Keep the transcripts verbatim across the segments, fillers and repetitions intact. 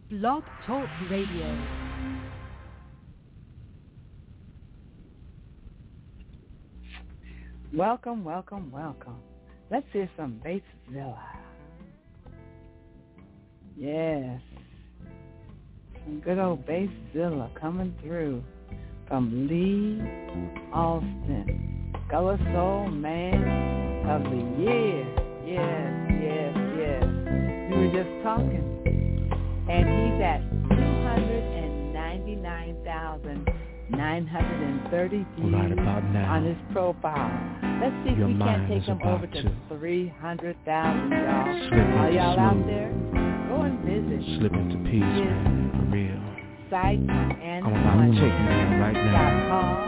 Blog Talk Radio. Welcome, welcome, welcome. Let's hear some Basszilla. Yes. Some good old Basszilla coming through from Lee Alston, Gullah Soul Man of the Year. Yes, yes, yes. We were just talking. And he's at two hundred ninety-nine thousand nine hundred thirty views right about now. on his profile. Let's see if Your we can't mind take is him about over to to three hundred thousand, y'all. slip Are into y'all out smooth. there? Go and visit Slip into peace, man, for real. site and I'm about to take you there right now. com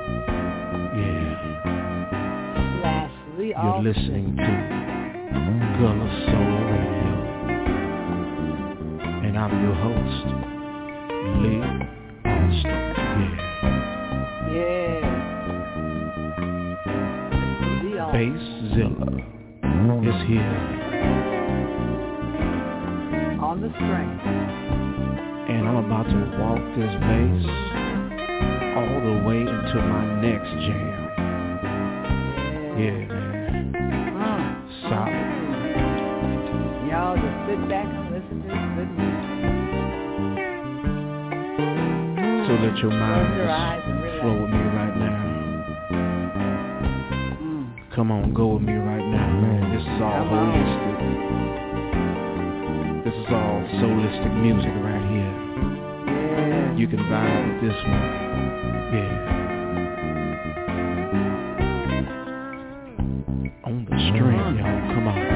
Yeah. slash Lee You're Alston. listening to Gullah Soul Radio. And I'm your host, Lee Alston. Yeah. Yeah. Lee Alston. Basszilla is here. On the string. And I'm about to walk this bass all the way into my next jam. Yeah, man. Mm. Solid. Y'all just sit back and listen to this good music. So let your mind Close your eyes and just relax. flow with me right now. Mm. Come on, go with me right now, man. This is all Come on. holistic. This is all soulistic music right here. Yeah. You can vibe with this one. Yeah. On the string, y'all. Come on.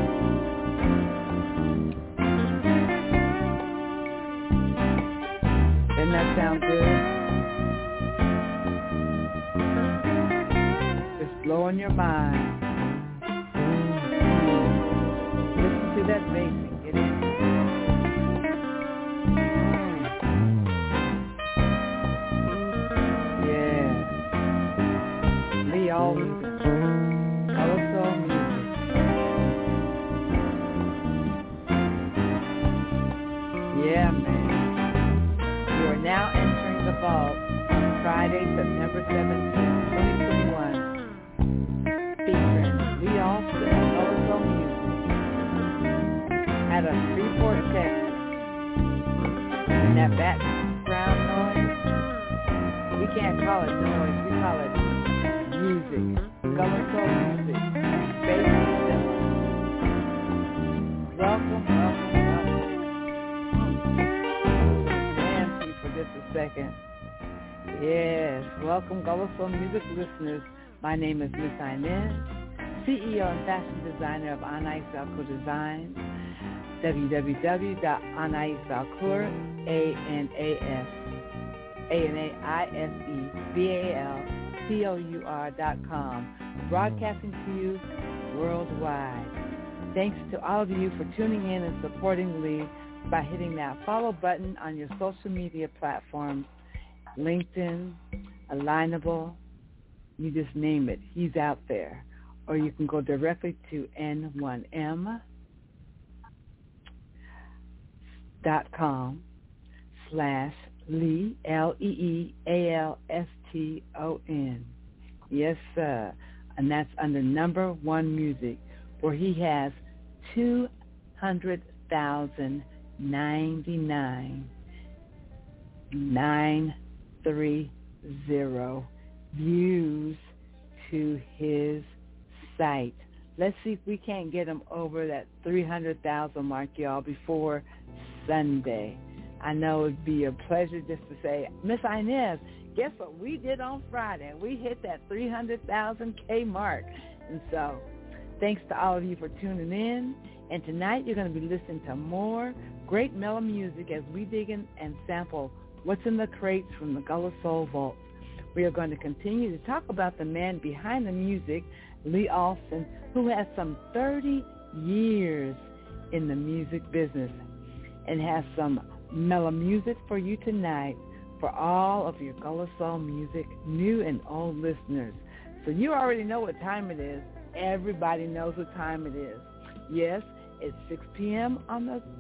Doesn't that sound good? Just blowing your mind. Listen to that bass and get in. Yeah. Lee Alston. Gullah Soul music. Yeah, man. You are now entering the vault on Friday, September seventeenth, twenty twenty-one, featuring Lee Alston and Gullah Soul music out of Freeport, Texas. And that background noise, we can't call it noise, we call it music. Gullah Soul music. Basszilla. Welcome, welcome, welcome. Nancy for just a second. Yes, welcome Gullah Soul music listeners. My name is Miss Inez, C E O and fashion designer of Anais Valcour Designs, w w w dot anais valcour, A N A S, A N A I S E, V A L C O U R dot com, broadcasting to you worldwide. Thanks to all of you for tuning in and supporting Lee by hitting that follow button on your social media platforms, LinkedIn, Alignable, you just name it. He's out there. Or you can go directly to N one M dot com slash Lee, L E E A L S T O N. Yes, sir. And that's under number one music, where he has two hundred thousand ninety-nine nine three zero views to his site. Let's see if we can't get him over that three hundred thousand mark, y'all, before Sunday. I know it'd be a pleasure just to say, Miss Inez, guess what we did on Friday? We hit that three hundred thousand K mark. And so thanks to all of you for tuning in. And tonight you're going to be listening to more great mellow music as we dig in and sample what's in the crates from the Gullah Soul Vault. We are going to continue to talk about the man behind the music, Lee Alston, who has some thirty years in the music business and has some mellow music for you tonight for all of your Gullah Soul music, new and old listeners. So you already know what time it is. Everybody knows what time it is. Yes, it's six p.m. on the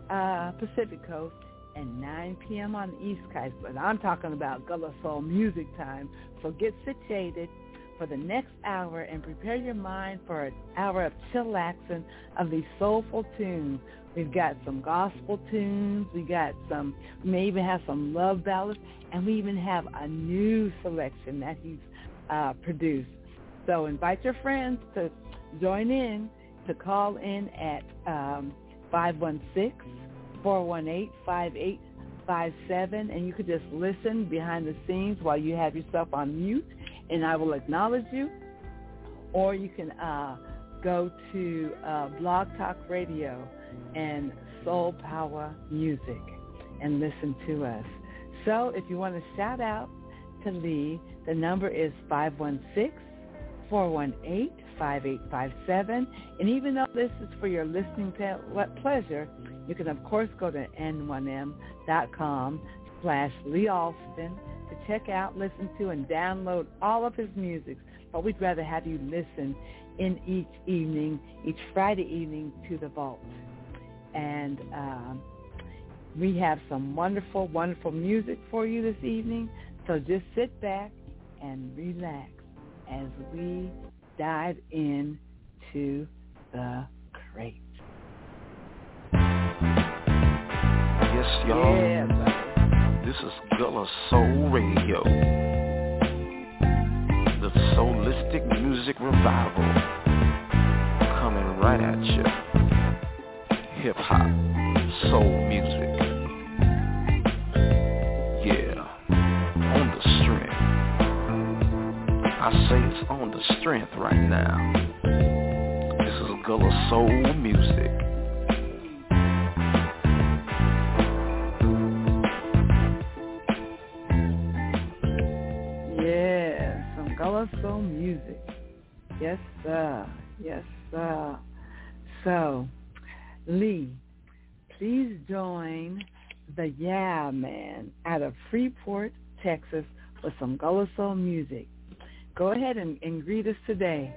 uh, Pacific Coast, and nine p.m. on the East Coast. But I'm talking about Gullah Soul music time. So get situated for the next hour and prepare your mind for an hour of chillaxing of these soulful tunes. We've got some gospel tunes. We got some, we may even have some love ballads, and we even have a new selection that he's uh, produced. So invite your friends to join in, to call in at um, five one six, four one eight, five eight five seven, and you could just listen behind the scenes while you have yourself on mute, and I will acknowledge you. Or you can uh, go to uh, Blog Talk Radio and Soul Power Music and listen to us. So if you want to shout out to Lee, the number is five one six, four one eight, five eight five seven. And even though this is for your listening pleasure, you can, of course, go to N one M dot com slash Lee Alston to check out, listen to, and download all of his music. But we'd rather have you listen in each evening, each Friday evening, to the vault. And um, we have some wonderful, wonderful music for you this evening. So just sit back and relax as we dive into the crate. Yes, y'all. Yeah, this is Gullah Soul Radio, the Soulistic Music Revival, coming right at you. Hip-hop, soul music, yeah, on the strength. I say it's on the strength right now. This is Gullah Soul Music. Yeah, some Gullah Soul music. Yes, sir. Yes, sir. So, Lee, please join the Yeah Man out of Freeport, Texas, with some Gullah Soul music. Go ahead and, and greet us today.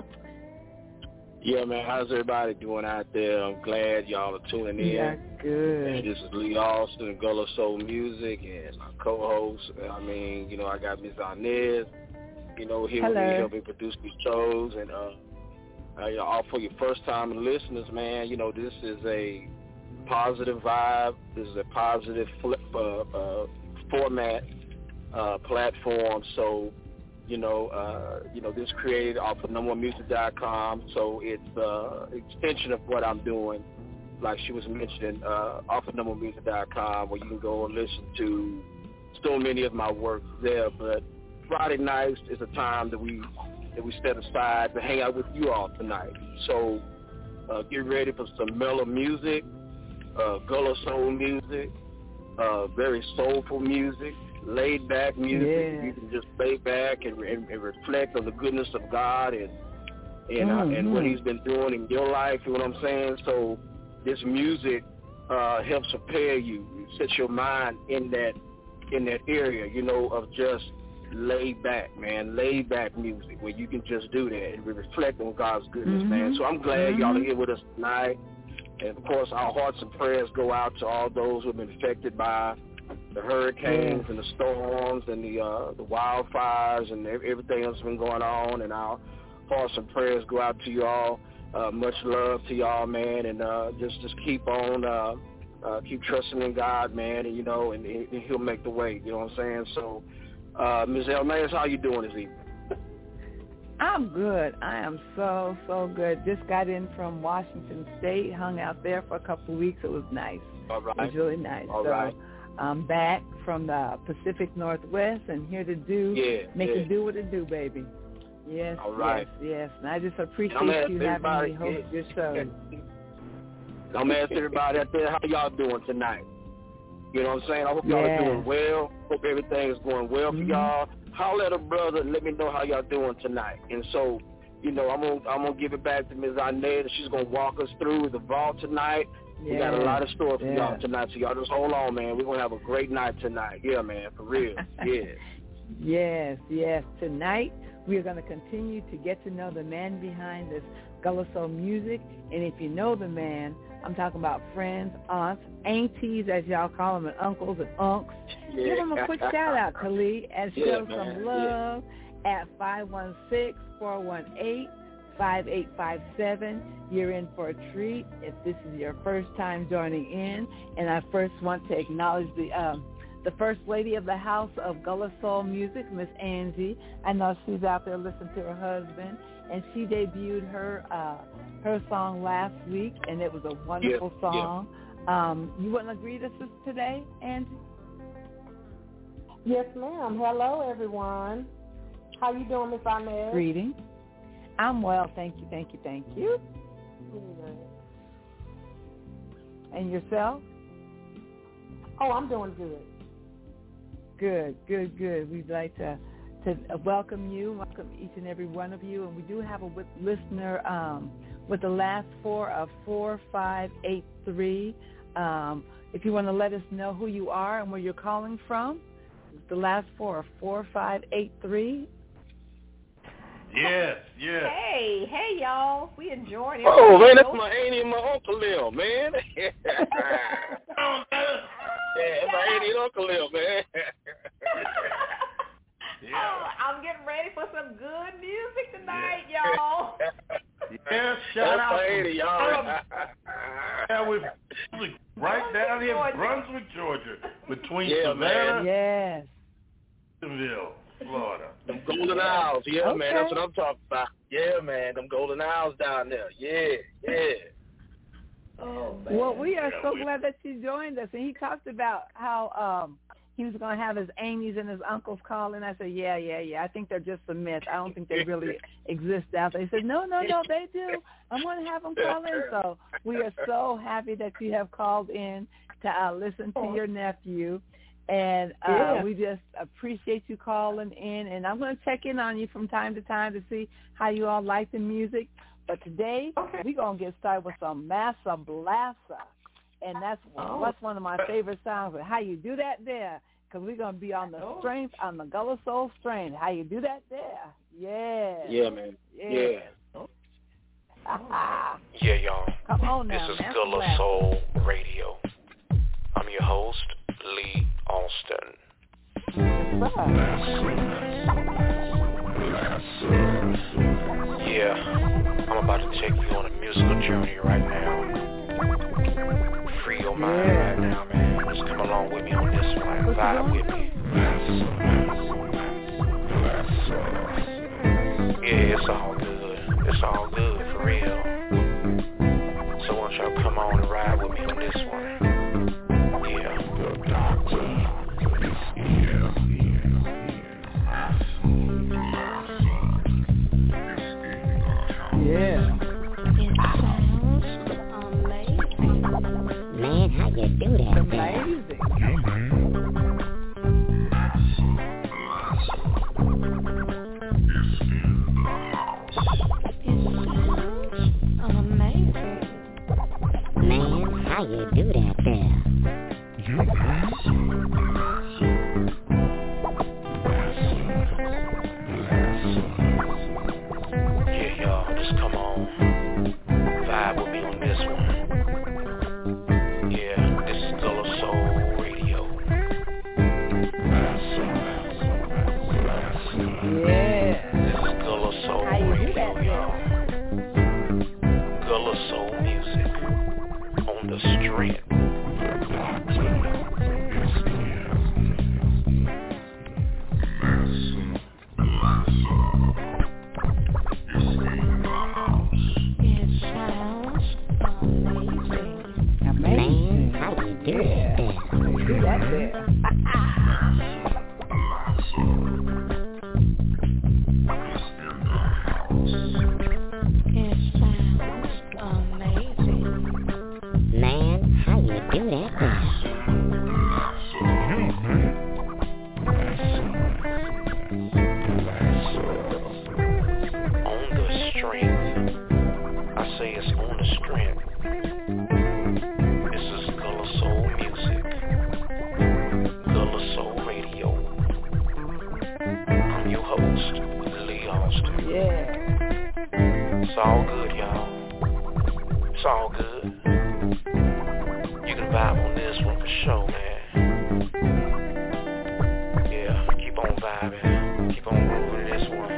Yeah, man, how's everybody doing out there? I'm glad y'all are tuning in. Yeah, good. And this is Lee Alston, Gullah Soul Music, and my co-host. I mean, you know, I got Miz Inez, you know, here with me helping produce these shows. And uh, uh, all for your first-time listeners, man, you know, this is a positive vibe. This is a positive flip, uh, uh, format, uh, platform. So, you know, uh, you know, this created off of number one music dot com, so it's an uh, extension of what I'm doing, like she was mentioning, uh, off of number one music dot com, where you can go and listen to so many of my work there. But Friday nights is a time that we that we set aside to hang out with you all tonight. So uh, get ready for some mellow music, uh, Gullah Soul music, uh, very soulful music, laid back music. Yeah. You can just lay back and, and, and reflect on the goodness of God and and, mm-hmm. uh, and what He's been doing in your life. You know what I'm saying? So this music uh, helps prepare you, set your mind in that in that area, you know, of just laid back, man, laid back music where you can just do that and reflect on God's goodness, mm-hmm. man. So I'm glad mm-hmm. y'all are here with us tonight. And of course, our hearts and prayers go out to all those who have been affected by the hurricanes yeah. and the storms and the uh, the wildfires and everything else that's been going on. And our hearts and prayers go out to you all. Uh, much love to y'all, man. And uh, just just keep on, uh, uh, keep trusting in God, man. And you know, and, and He'll make the way. You know what I'm saying? So, uh, Miz Elmanis, how you doing this evening? I'm good. I am so, so good. Just got in from Washington State, hung out there for a couple of weeks. It was nice. All right. It was really nice. All so right. I'm back from the Pacific Northwest and here to do, yeah, make yeah. it do what it do, baby. Yes, All right. yes, yes. And I just appreciate you having me host your show. I'm asking everybody out there, how y'all doing tonight? You know what I'm saying? I hope y'all yeah. are doing well. Hope everything is going well mm-hmm. for y'all. Holler at a brother and let me know how y'all doing tonight. And so, you know, I'm gonna I'm gonna give it back to Miz Inez. She's gonna walk us through the vault tonight. Yeah. We got a lot of stories for yeah. y'all tonight, so y'all just hold on, man. We're gonna have a great night tonight. Yeah, man, for real. Yeah. Yes, yes. Tonight we are going to continue to get to know the man behind this Gullah Soul music. And if you know the man, I'm talking about friends, aunts, aunties, as y'all call them, and uncles and unks. Yeah. Give them a quick shout-out, Khalid, and Yeah, show man. some love Yeah. at five one six, four one eight, five eight five seven. You're in for a treat if this is your first time joining in. And I first want to acknowledge the um, the First Lady of the House of Gullah Soul Music, Miss Angie. I know she's out there listening to her husband, and she debuted her uh, her song last week, and it was a wonderful Yeah, song. Yeah. Um, you wouldn't agree to this today, Angie? Yes, ma'am. Hello, everyone. How you doing, Miss Inez? Greetings. I'm well, thank you, thank you, thank you. Good. And yourself? Oh, I'm doing good. Good, good, good. We'd like to to welcome you, welcome each and every one of you. And we do have a w- listener um, with the last four of four five eight three. Um, if you want to let us know who you are and where you're calling from, the last four of four five eight three. Yes, yes. Hey, hey, y'all. We enjoying it. Oh, man, that's my auntie and my uncle Lil, man. Yeah, that's my auntie and uncle Lil, man. Yeah. Oh, I'm getting ready for some good music tonight, y'all. Yeah, shout that's out my auntie, y'all. Yeah, we're right down here in Brunswick, Georgia, between Yeah, Savannah man. Yes. and Jacksonville, Florida. Them Golden Isles, yeah, Okay. man, that's what I'm talking about. Yeah, man, them Golden Isles down there. Yeah, yeah. Oh, man. Well, we are Yeah, so we- glad that you joined us. And he talked about how um, he was going to have his aunties and his uncles call in. I said, yeah, yeah, yeah. I think they're just a myth. I don't think they really exist out there. He said, no, no, no, they do. I'm going to have them call in. So we are so happy that you have called in to uh, listen to your nephew. And uh, Yeah. we just appreciate you calling in. And I'm going to check in on you from time to time to see how you all like the music. But today, Okay. we're going to get started with some Massa Blassa. And that's Oh. that's one of my favorite songs. But how you do that there? Because we're going to be on the Oh. strength, on the Gullah Soul strength. How you do that there? Yeah. Yeah, man. Yeah. Yeah, y'all. Come on This now, is Massa Gullah Blassa. Soul Radio. I'm your host, Lee Alston. Yes, sir. Yeah, I'm about to take you on a musical journey right now. Free your mind Yeah. right now, man. Just come along with me on this one and What you vibe doing? with me. Yeah, it's all good. It's all good, for real. So why don't y'all come on and ride with me on this one. Yeah. Yeah. It sounds amazing. Man, how you do that? Amazing. It sounds amazing. Man, how you do that there? Yeah, y'all, just come on. Vibe with me on this one. Yeah, this is Gullah Soul Radio. Yeah. This is Gullah Soul How you do Radio, that, y'all. Gullah Soul music on the strength. It sounds amazing. Amazing. Man, how you do that there? How you do that there? It sounds amazing. Man, how you do that there? On the strength. I say it's on the strength. This is Gullah Soul music. Gullah Soul Radio. I'm your host, Lee Alston. Yeah. It's all good, y'all. It's all good. this one for sure, man. Yeah, keep on vibing. Keep on moving this one.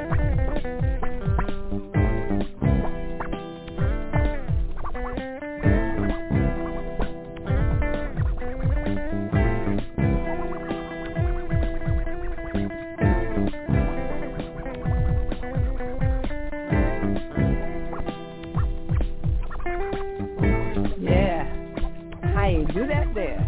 Do that there.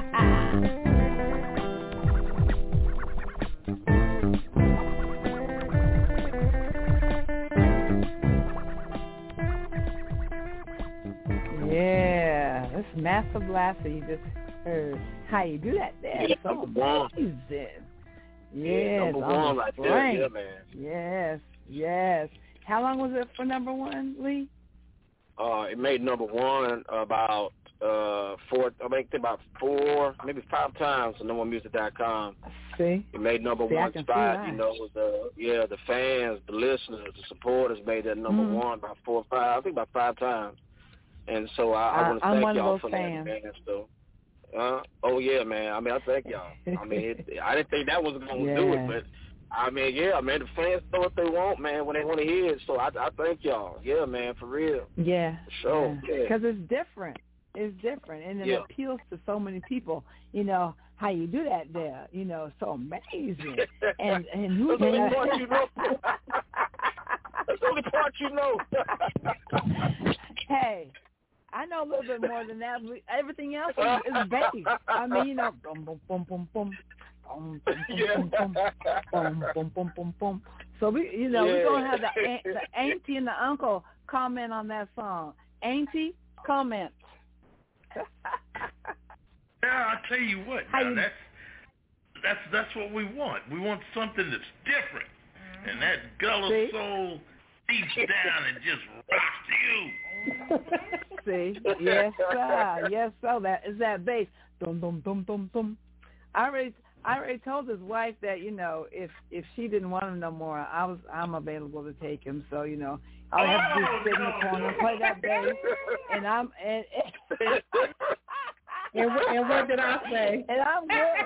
Yeah, this Master Blaster you just heard. How you do that there? Yeah, so amazing. Yes, yeah, number one right there, yeah, man. Yes, yes. How long was it for number one, Lee? Uh, it made number one about uh four, I think about four, maybe five times on number one music dot com. See, it made number see, one spot. You know, the yeah, the fans, the listeners, the supporters made that number mm-hmm. one about four or five, I think about five times. And so I, I, I want to thank y'all for fans. that, man. So, uh, oh yeah, man. I mean, I thank y'all. I mean, it, I didn't think that was going to yeah. do it, but I mean, yeah, man. The fans know what they want, man, when they want to hear it. So I, I thank y'all. Yeah, man, for real. Yeah, for sure. Because yeah. it's different. It's different, and it yeah. appeals to so many people. You know how you do that there. You know, so amazing. and and who? That's the only part you know. That's the only part you know. Hey, I know a little bit more than that. Everything else is, is bass. I mean, you know, boom, boom, boom, boom, boom. Boom, boom, boom, boom, boom, boom, boom, boom, boom. So we, you know, yeah. we're gonna have the the auntie and the uncle comment on that song. Auntie, comment. Yeah, I tell you what. Now, you, that's that's that's what we want. We want something that's different, mm-hmm. and that Gullah See? soul deeps down and just rocks you. See, yes, sir, yes, sir. That is that bass. Dum dum dum dum dum. I already, I already told his wife that you know if if she didn't want him no more, I was I'm available to take him. So you know. All I have to do is sit in the corner and play that bass, and I'm and and, and, and what did I say? And I'm good.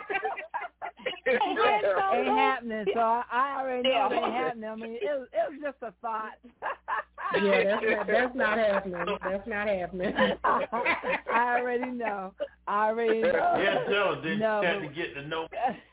It ain't happening, so I, I already know it ain't happening. I mean, it was, it was just a thought. Yeah, that's not, that's not happening. That's not happening. I already know. I already know. Yeah, tell her, didn't no, you have to get to know?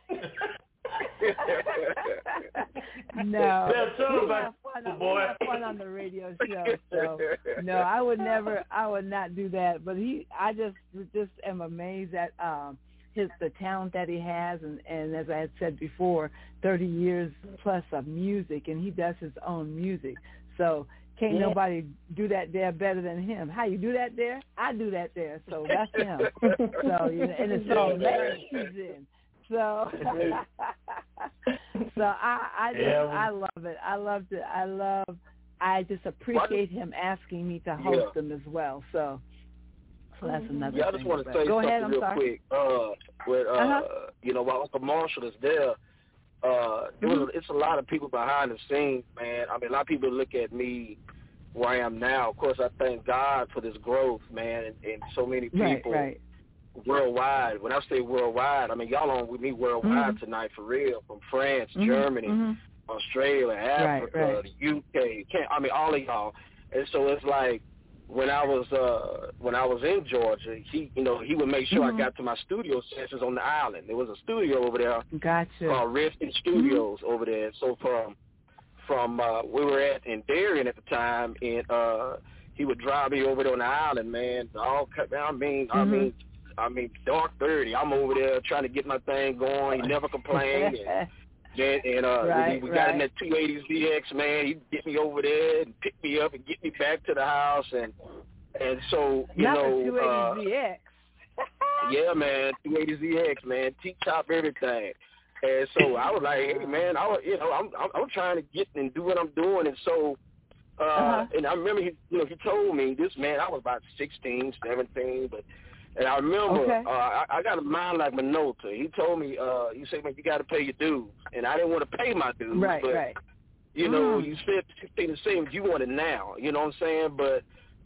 No, yeah, tell we, about have fun on, boy. we have fun on the radio show. So no, I would never, I would not do that. But he, I just, just am amazed at um, his the talent that he has, and, and as I had said before, thirty years plus of music, and he does his own music. So can't yeah. nobody do that there better than him. How you do that there? I do that there. So that's him. So you know, and it's so amazing. So, so I, I just, yeah. I love it. I love it. I love. I just appreciate him asking me to host yeah. them as well. So, so that's another. Yeah, I thing. just want to say Go something ahead, I'm real sorry. quick. Uh, with uh, uh-huh. you know, while Uncle Marshall is there, uh, it was, it's a lot of people behind the scenes, man. I mean, a lot of people look at me where I am now. Of course, I thank God for this growth, man, and, and so many people. Right, right. Worldwide. When I say worldwide, I mean y'all on with me worldwide mm-hmm. tonight for real. From France, mm-hmm. Germany, mm-hmm. Australia, Africa, right, right. the U K. Can't, I mean all of y'all. And so it's like when I was uh, when I was in Georgia, he you know he would make sure mm-hmm. I got to my studio sessions on the island. There was a studio over there gotcha. called Reston Studios mm-hmm. over there. So from from uh, we were at in Darien at the time, and uh, he would drive me over there on the island, man. All I mean, mm-hmm. I mean. I mean, dark thirty. I'm over there trying to get my thing going. He never complained. and then, and uh, right, we, we right. got in that two eighty Z X, man. He'd get me over there and pick me up and get me back to the house. And and so, you Not know. the two eighty Z X. Uh, yeah, man, two eighty Z X, man. T-top everything. And so I was like, hey, man, I was, you know, I'm, I'm I'm trying to get and do what I'm doing. And so, uh, uh-huh. and I remember, he, you know, he told me this, man, I was about sixteen, seventeen, but. And I remember, okay. uh, I, I got a mind like Minota. He told me, uh, you say, man, you got to pay your dues. And I didn't want to pay my dues. Right, but, right. you know, mm. you said fifteen the same, you want it now. You know what I'm saying? But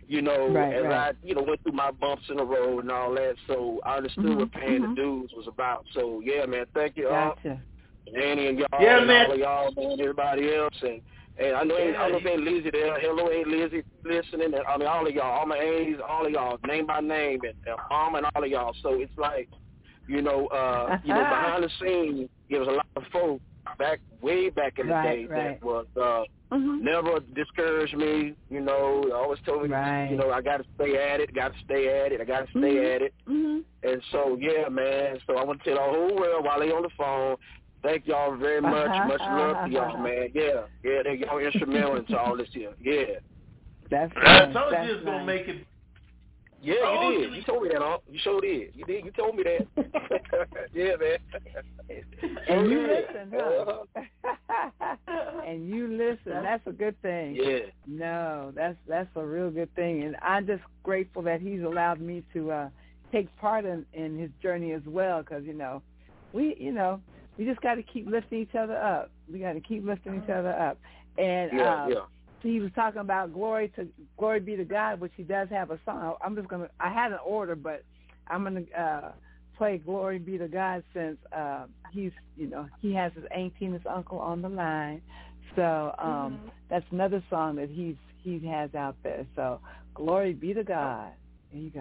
you know, right, as right. I, you know, went through my bumps in the road and all that. So I understood mm-hmm, what paying mm-hmm. the dues was about. So, yeah, man, thank you all. Gotcha. Danny and y'all yeah, and man. all of y'all, man, everybody else. And, and I know ain't, yeah. I don't know if ain't Lizzie there. Hello, ain't Lizzie listening. And, I mean, all of y'all, all my A's, all of y'all, name by name, and, and mom and all of y'all. So it's like, you know, uh, you know, behind the scenes, there was a lot of folk back, way back in the right, day right. that was uh, mm-hmm. never discouraged me. You know, always told me, right. you know, I got to stay at it, got to stay at it, I got to stay mm-hmm. at it. Mm-hmm. And so, yeah, man. So I want to tell the whole world while they on the phone, thank y'all very much. Much love to y'all, man. Yeah, yeah, they y'all instrumental into all this here. Yeah. That's nice. I told That's you it's nice. gonna make it. Yeah, oh, you did. You told me that, huh? You sure did. You did. You told me that. Yeah, man. And you listen, huh? And you listen. That's a good thing. Yeah. No, that's that's a real good thing. And I'm just grateful that he's allowed me to uh, take part in, in his journey as well, because, you know, we, you know, we just got to keep lifting each other up. We got to keep lifting each other up. And yeah, um, yeah. he was talking about glory to glory be to God, which he does have a song. I'm just gonna. I had an order, but I'm gonna uh, play "Glory Be to God" since uh, he's, you know, he has his auntie and his uncle on the line. So um, mm-hmm. that's another song that he's he has out there. So glory be to God. There you go.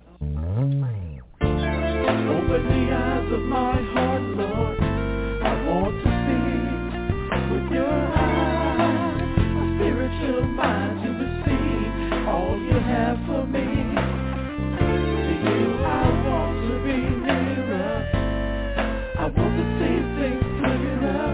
Open the eyes of my heart, Lord. I want to see with your eyes. Spiritual mind to receive all you have for me. To you I want to be nearer. I want to see things clearer.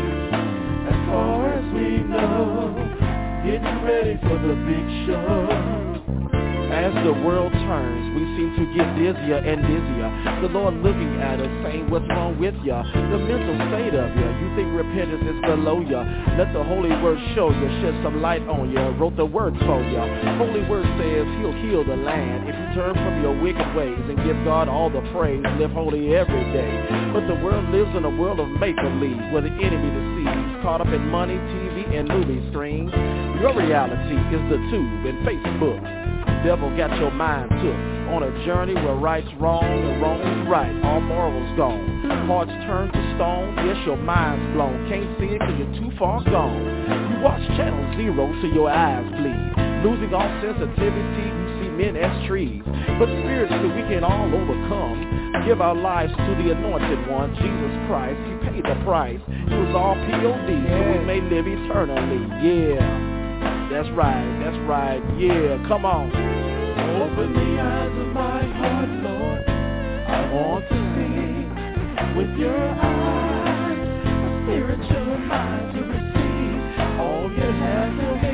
As far as we know, getting ready for the big show. As the world turns, we seem to get dizzier and dizzier. The Lord looking at us, saying, what's wrong with ya? The mental state of ya. You think repentance is below ya. Let the Holy Word show ya, shed some light on ya. Wrote the word for ya. Holy Word says he'll heal the land if you turn from your wicked ways and give God all the praise. Live holy every day. But the world lives in a world of make-believe, where the enemy deceives, caught up in money, T V, and movie screens. Your reality is the tube and Facebook. Devil got your mind took on a journey where right's wrong and wrong's right. All morals gone. Hearts turned to stone. Yes, your mind's blown. Can't see it because you're too far gone. You watch Channel Zero till your eyes bleed. Losing all sensitivity, you see men as trees. But spiritually, we can all overcome. Give our lives to the anointed one, Jesus Christ. He paid the price. It was all P O D, so we may live eternally. Yeah. That's right, that's right, yeah, come on. Open the eyes of my heart, Lord. I want to see with your eyes, a spiritual mind to receive all you have for me.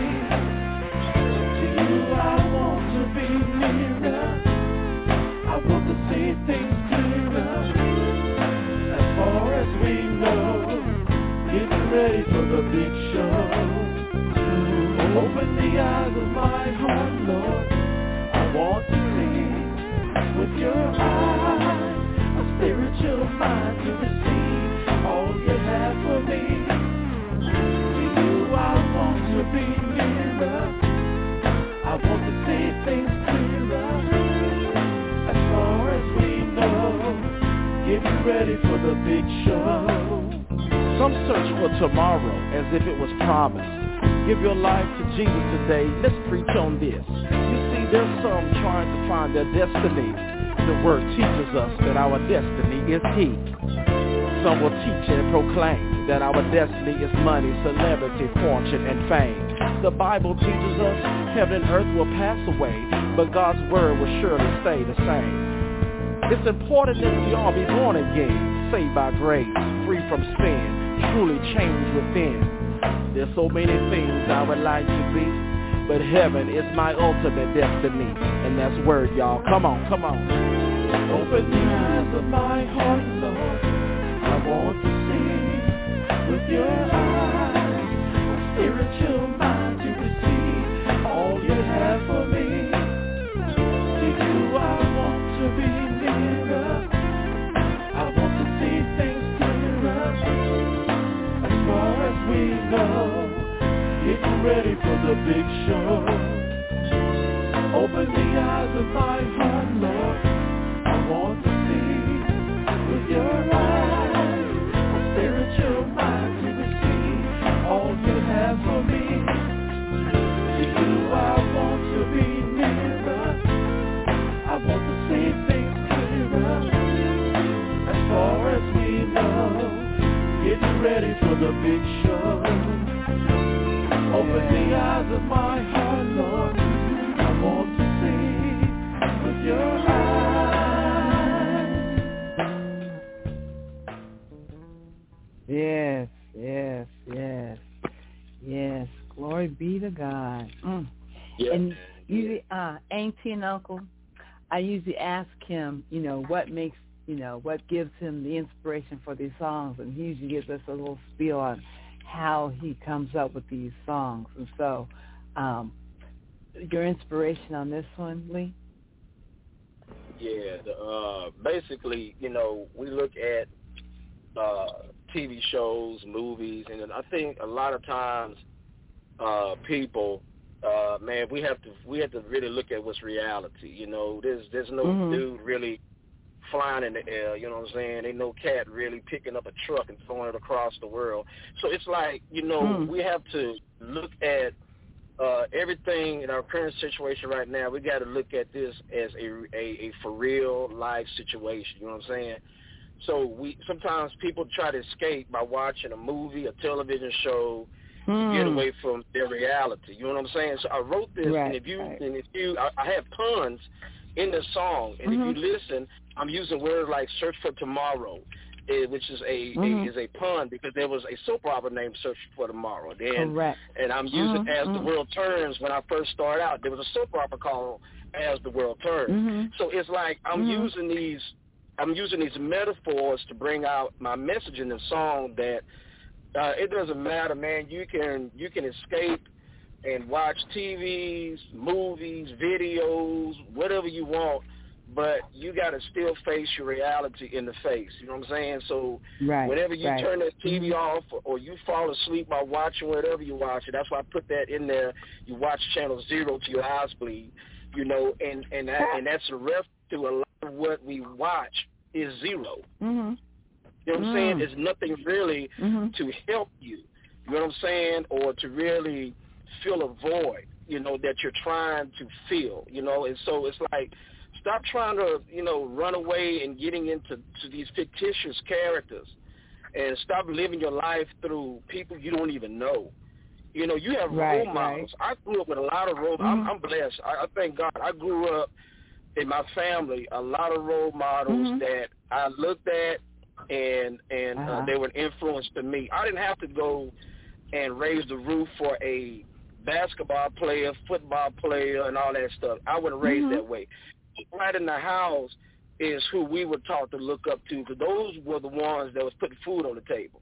To you I want to be nearer. I want to see things clearer. As far as we know, getting ready for the big show. Open the eyes of my heart, Lord. I want to see with your eyes, a spiritual mind to receive all you have for me. To you I want to be nearer. I want to see things clearer. As far as we know, getting ready for the big show. Some search for tomorrow as if it was promised. Give your life to Jesus today. Let's preach on this. You see, there's some trying to find their destiny. The word teaches us that our destiny is He. Some will teach and proclaim that our destiny is money, celebrity, fortune, and fame. The Bible teaches us heaven and earth will pass away, but God's word will surely stay the same. It's important that we all be born again, saved by grace, free from sin, truly changed within. There's so many things I would like to be, but heaven is my ultimate destiny. And that's word, y'all. Come on, come on. Open the eyes of my heart, Lord. I want to see with your eyes, a spiritual mind to receive all you have for me. To you I want to be nearer. I want to see things clearer. As far as we know, getting ready for the big show. big show. Open the eyes of my heart, Lord. I want to see with your eyes. Yes, yes, yes, yes. Glory be to God. Mm. Yeah. And usually, uh, auntie and uncle, I usually ask him, you know, what makes, you know, what gives him the inspiration for these songs, and he usually gives us a little spiel on how he comes up with these songs. And so, um, your inspiration on this one, Lee? Yeah, the, uh, basically, you know, we look at uh, T V shows, movies, and I think a lot of times uh, people, uh, man, we have to we have to really look at what's reality. You know, there's there's no mm-hmm. dude really flying in the air, you know what I'm saying? Ain't no cat really picking up a truck and throwing it across the world. So it's like, you know, mm. we have to look at uh, everything in our current situation right now. We got to look at this as a, a, a for real life situation, you know what I'm saying? So we sometimes people try to escape by watching a movie, a television show, mm. to get away from their reality, you know what I'm saying? So I wrote this, right, and if you, right. and if you, I, I have puns in the song, and mm-hmm. if you listen, I'm using words like "search for tomorrow," eh, which is a, mm-hmm. a is a pun because there was a soap opera named "Search for Tomorrow." Then, Correct. And I'm using mm-hmm. "As mm-hmm. the World Turns." When I first started out, there was a soap opera called "As the World Turns." Mm-hmm. So it's like I'm mm-hmm. using these I'm using these metaphors to bring out my message in the song. That uh, it doesn't matter, man. You can you can escape and watch T Vs, movies, videos, whatever you want, but you got to still face your reality in the face. You know what I'm saying? So right, whenever you right. turn that T V mm-hmm. off or, or you fall asleep by watching whatever you watch, that's why I put that in there. You watch channel zero to your eyes bleed, you know, and, and, that, and that's a ref to a lot of what we watch is zero. Mm-hmm. You know what I'm mm-hmm. saying? There's nothing really mm-hmm. to help you. You know what I'm saying? Or to really fill a void, you know, that you're trying to fill, you know. And so it's like, stop trying to, you know, run away and getting into to these fictitious characters, and stop living your life through people you don't even know. You know, you have right, role models. Right. I grew up with a lot of role. Mm-hmm. I'm, I'm blessed. I, I thank God. I grew up in my family a lot of role models mm-hmm. that I looked at, and and uh-huh. uh, they were an influence to me. I didn't have to go and raise the roof for a basketball player, football player, and all that stuff. I wasn't raised mm-hmm. that way. Right in the house is who we were taught to look up to, because those were the ones that was putting food on the table.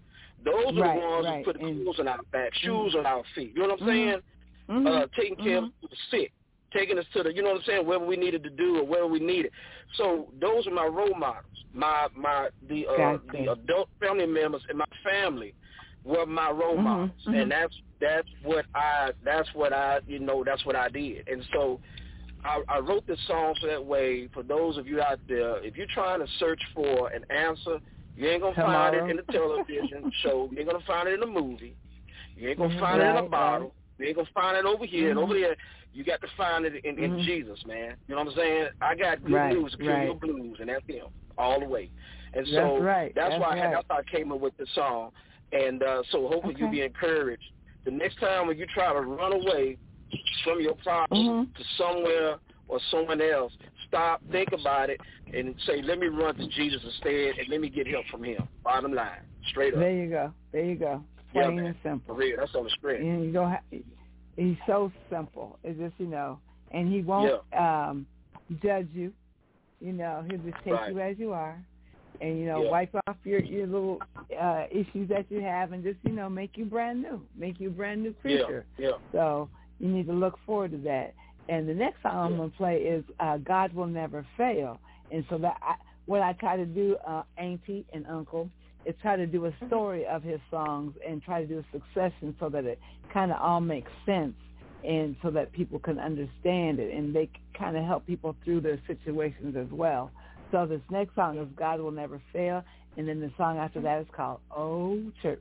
Those are right, the ones right. who put and, clothes on our back, shoes mm-hmm. on our feet. You know what I'm saying? Mm-hmm. Uh, taking care mm-hmm. of the sick, taking us to the, you know what I'm saying, wherever we needed to do or wherever we needed. So those are my role models. My my the uh, gotcha. the adult family members in my family were my role mm-hmm. models, mm-hmm. and that's that's what I that's what I you know that's what I did. And so I, I wrote this song so that way, for those of you out there, if you're trying to search for an answer, you ain't gonna Tomorrow. find it in the television show. You ain't gonna find it in a movie. You ain't gonna find right, it in a bottle. Right. You ain't gonna find it over here mm-hmm. and over there. You got to find it in, in mm-hmm. Jesus, man. You know what I'm saying? I got good right, news to kill right. your blues, and that's him all the way. And so that's, right. that's, that's why right. I, that's why I came up with the song. And uh, so hopefully okay. you'll be encouraged. The next time when you try to run away from your problem mm-hmm. to somewhere or someone else, stop, think about it, and say, let me run to Jesus instead, and let me get help from him. Bottom line, straight up. There you go. There you go. Plain yeah, and simple. For real, that's on the script. And you don't have, he's so simple. It's just, you know, and he won't yeah. um, judge you. You know, he'll just take right. you as you are. And, you know, yeah. wipe off your, your little uh, issues that you have and just, you know, make you brand new. Make you a brand new creature. Yeah. yeah. So you need to look forward to that. And the next song yeah. I'm going to play is uh, God Will Never Fail. And so that I, what I try to do, uh, auntie and uncle, is try to do a story of his songs and try to do a succession so that it kind of all makes sense and so that people can understand it and they kind of help people through their situations as well. So this next song is God Will Never Fail, and then the song after that is called Oh Church.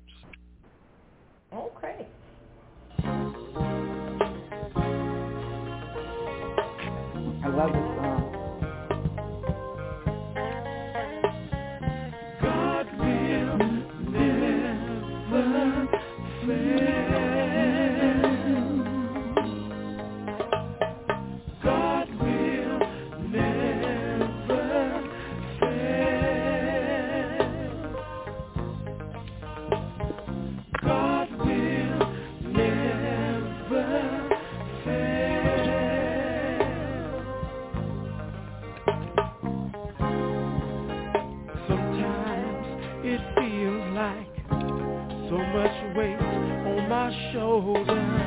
Okay. I love this song. God will never much weight on my shoulders,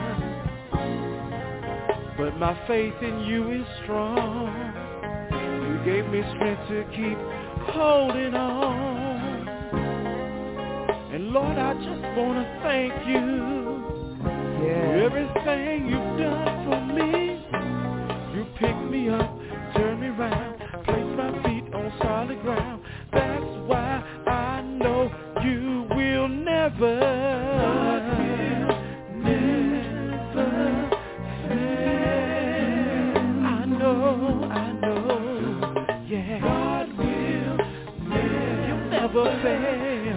but my faith in you is strong. You gave me strength to keep holding on. And Lord, I just want to thank you yeah. for everything you've done for me. You picked me up, turned me round, placed my feet on solid ground. That's why I know you will never, God will never fail. I know, I know, yeah. God will never, you'll never fail.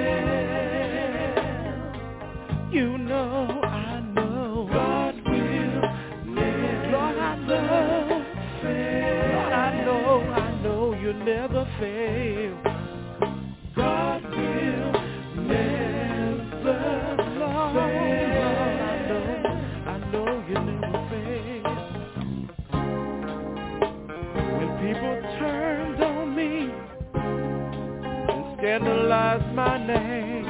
You know, I know, God will never, Lord, I know, Lord, I know, I know you'll never fail. God will never fail. I know, I know you'll never fail. When people turned on me and scandalized my name,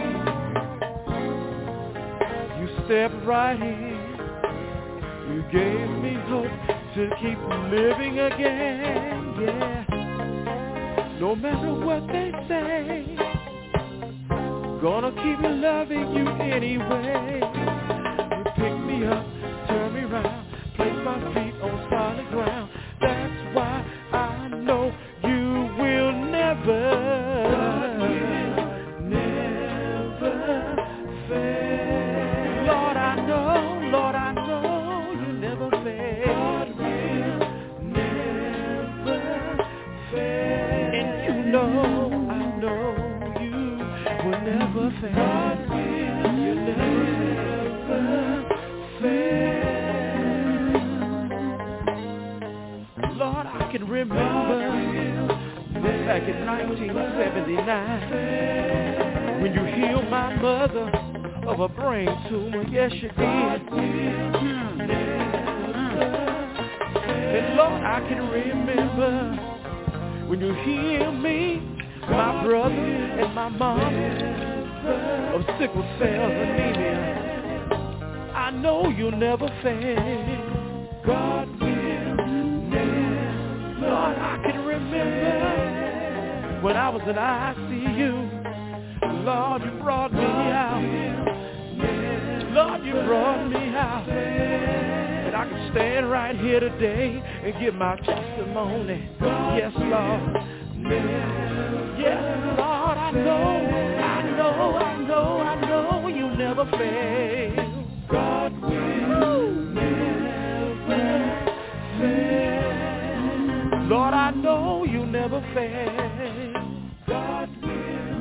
step right in. You gave me hope to keep living again, yeah. No matter what they say, gonna keep loving you anyway. You pick me up, turn me round, place my feet on solid ground. That's why I know you will never, God will never fail. Lord, I know you never fail. God will never fail. And you know, I know you will never fail. God will you never fail. Lord, I can remember back in nineteen seventy-nine when you healed my mother of a brain tumor, yes you did. And Lord, I can remember when you healed me, my brother and my mom of sickle cell anemia. I know you'll never fail. God will never. Lord, I can remember when I was in I C U. Lord, you brought me out. Lord, you brought me out. And I can stand right here today and give my testimony. Yes, Lord. Yes, Lord, I know, I know, I know, I know you never fail. God will never fail. Lord, I know you never fail. God will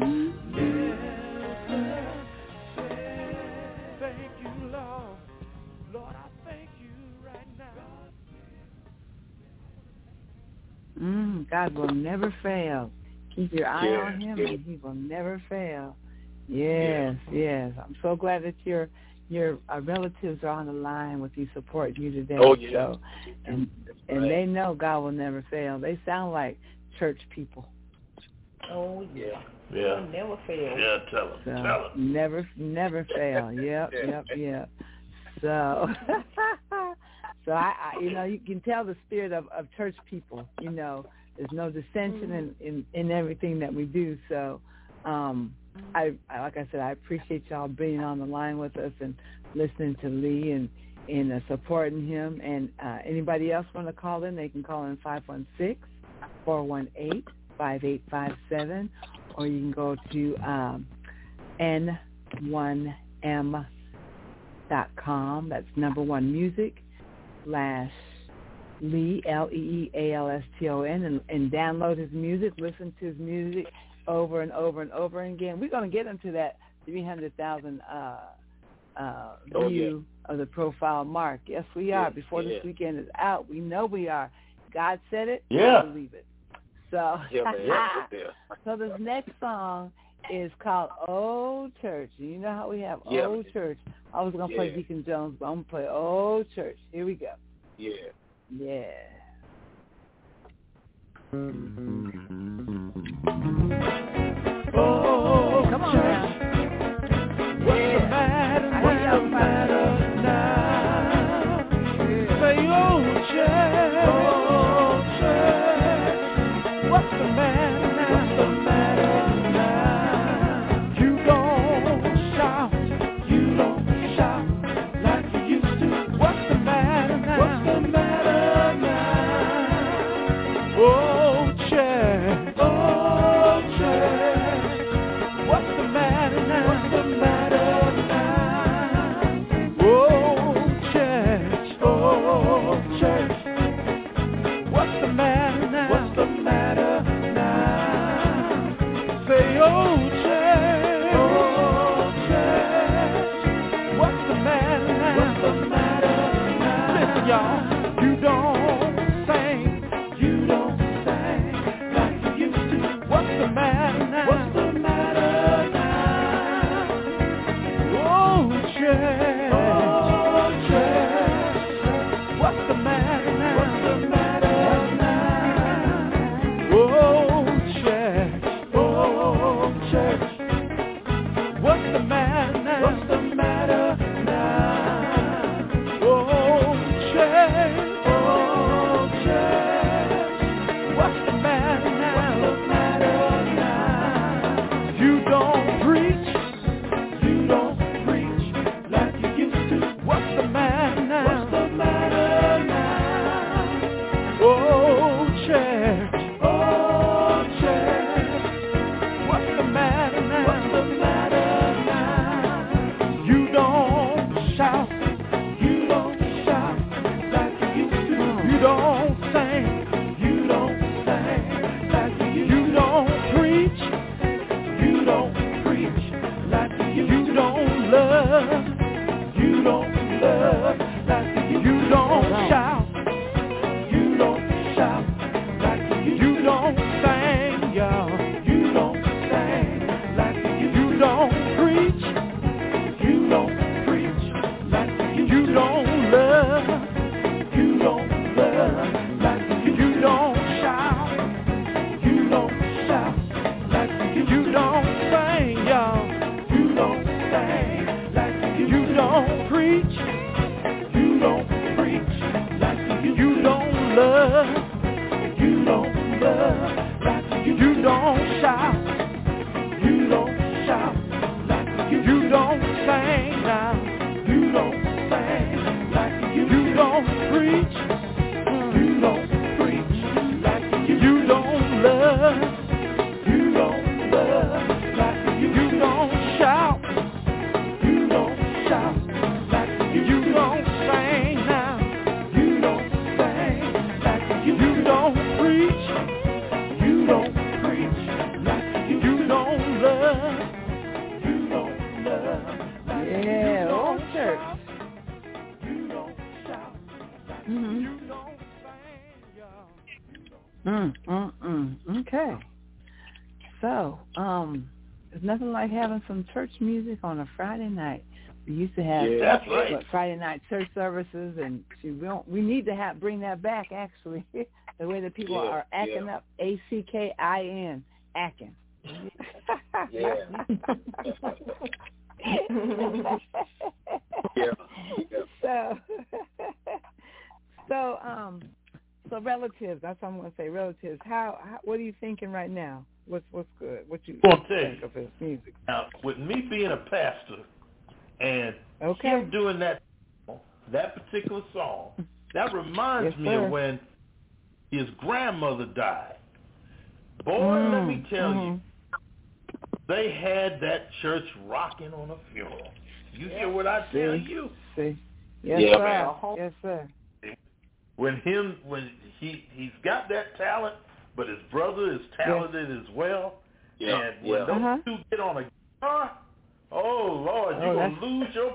Mm, God will never fail. Keep your eye yeah, on him yeah. and he will never fail. Yes, yeah. yes. I'm so glad that your your uh, relatives are on the line with you, supporting you today. Oh, yeah. So, and and right. they know God will never fail. They sound like church people. Oh, yeah. Yeah. He'll never fail. Yeah, tell them. So, tell them. Never, never fail. Yep, yep, yep. So, so I, I, you know, you can tell the spirit of, of church people. You know, there's no dissension in, in, in everything that we do. So, um, I, I, like I said, I appreciate y'all being on the line with us and listening to Lee and and uh, supporting him. And uh, anybody else want to call in? They can call in five one six, four one eight, five eight five seven, or you can go to um, N one M dot com. That's number one music slash Lee, L E E A L S T O N, and, and download his music, listen to his music over and over and over again. We're going to get him to that three hundred thousand uh, uh, oh, view yeah. of the profile mark. Yes, we are. Yeah, Before yeah. this weekend is out, we know we are. God said it. Yeah. We believe it. So, Yeah, man. Yeah, yeah. so this next song is called Old Church. You know how we have Yeah, Old man. Church. I was going to play Yeah. Deacon Jones, but I'm going to play Old Church. Here we go. Yeah. Yeah. Oh, come on now. You don't shout. You don't shout. Like you, you don't sing now. You don't sing like you, you don't preach. You don't preach like you, you don't love. You don't love like you, you don't shout. You don't shout like you, you don't sing now. You don't sing like you, you don't preach. You don't preach like you, you don't love. You don't love like Yeah, you old don't church. shout. You don't shout like Mm-hmm. you don't sing, y'all. Mm, mm, mm. Okay. So, um, there's nothing like having some church music on a Friday night. We used to have Yeah, that's right. what, Friday night church services, and we don't. We need to have bring that back. Actually, the way that people Yeah, are acting yeah. up, A C K I N, acting. Yeah. Yeah. Yeah. So, so, um, so relatives. That's what I'm going to say. Relatives. How, how? What are you thinking right now? What's What's good? What you I'm gonna tell think you. of his music? Now, with me being a pastor and Okay. him doing that that particular song, that reminds Yes, me sir. of when his grandmother died. Boy, Mm, let me tell mhm. you, they had that church rocking on a funeral. You hear what I tell See. you? See. Yes, Yeah, sir. man. Yes, sir. When him, when he he's got that talent, but his brother is talented as well. Yeah, And when yeah. those Uh-huh. two get on a guitar, oh Lord, Oh, you're that's- gonna lose your.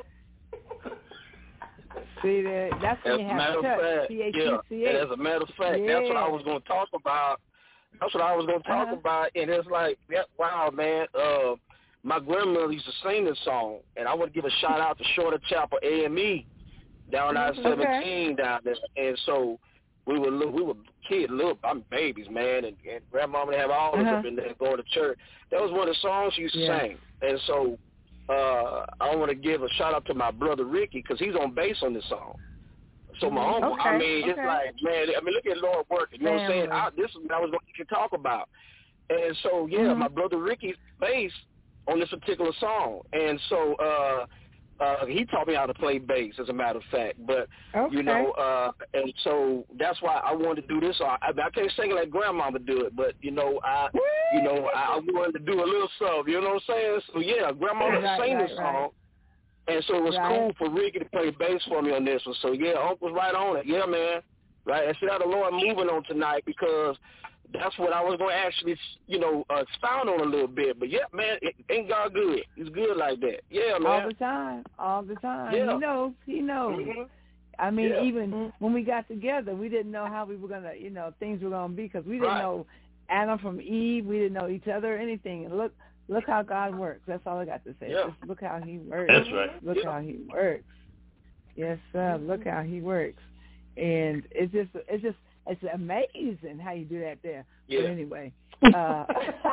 See that? That's when As you a have matter of touch. fact, C H yeah. U C And H. as a matter of fact, that's what I was going to talk about. That's what I was going to talk Uh-huh. about. And it's like, that, wow, man. Uh, my grandmother used to sing this song, and I want to give a shout out to Shorter Chapel A M E down I seventeen down there. And so we were little, we were kids, little, I'm babies, man, and, and grandmama would have all of us Uh-huh. up in there going to church. That was one of the songs she used to Yeah. sing. And so uh, I want to give a shout out to my brother Ricky because he's on bass on this song. So my uncle, I Okay, mean, it's okay. like, man, I mean, look at Lord working. You know what I'm saying? I, this is what I was going to talk about. And so, yeah, Mhm. my brother Ricky's bass on this particular song. And so uh, uh, he taught me how to play bass, as a matter of fact. But, Okay. you know, uh, and so that's why I wanted to do this. I, I can't sing it like Grandma would do it, but, you know, I, you know, I wanted to do a little something. You know what I'm saying? So, yeah, Grandma would Right, sing right, this right. song. And so it was Right. cool for Ricky to play bass for me on this one. So, yeah, Uncle was right on it. Yeah, man. Right? And see how the Lord moving on tonight because that's what I was going to actually, you know, uh, expound on a little bit. But, yeah, man, it, ain't God good? He's good like that. Yeah, man. All the time. All the time. Yeah. He knows. He knows. Mhm. I mean, Yeah. even when we got together, we didn't know how we were going to, you know, things were going to be because we didn't Right. know Adam from Eve. We didn't know each other or anything. And look, look how God works. That's all I got to say. Yeah. Just look how he works. That's right. Look Yeah. how he works. Yes, sir. Look how he works. And it's just, it's just, it's amazing how you do that there. Yeah. But anyway. Uh,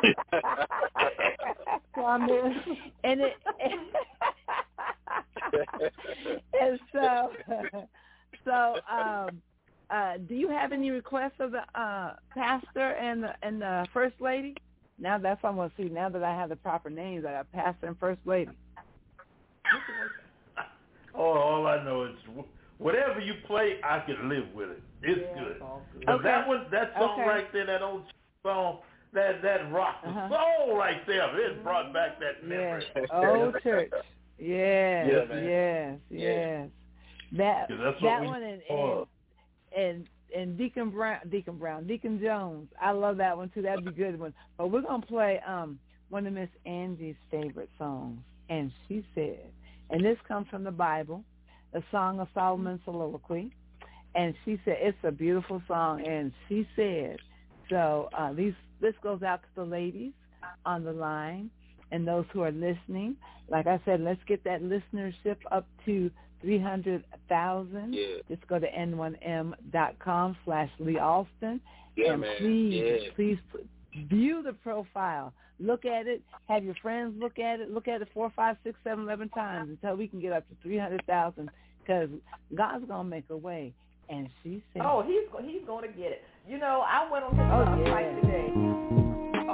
and it, and so, so, um, uh, do you have any requests of the uh, pastor and the and the first lady? Now that's what I'm gonna see. Now that I have the proper names, I got pastor and first lady. Oh, all I know is wh- whatever you play, I can live with it. It's Yeah, good. it's all good. 'Cause Okay. that one, that song Okay. right there, that old song, that that rocked the Uh-huh. soul right there. It brought back that memory. Yes, old church. Yes, Yeah, man. yes, Yeah. yes. That 'Cause that's what that we one and, oh. and and and Deacon Brown, Deacon Brown, Deacon Jones. I love that one too. That'd be a good one. But we're gonna play um one of Miss Angie's favorite songs, and she said, and this comes from the Bible, the Song of Solomon's Soliloquy, and she said it's a beautiful song, and she said, so uh, these this goes out to the ladies on the line and those who are listening. Like I said, let's get that listenership up to three hundred thousand. Yeah. Just go to N one M dot com slash Lee Alston. Yeah, and man. please, Yeah. please view the profile. Look at it. Have your friends look at it. Look at it four, five, six, seven, eleven times until we can get up to three hundred thousand because God's going to make a way. And she said, Oh, he's he's going to get it. You know, I went on his Oh, uh, yeah. site today.